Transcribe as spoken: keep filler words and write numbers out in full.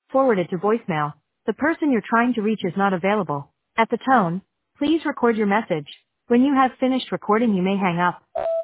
Forwarded to voicemail. The person you're trying to reach is not available. At the tone, please record your message. When you have finished recording, you may hang up.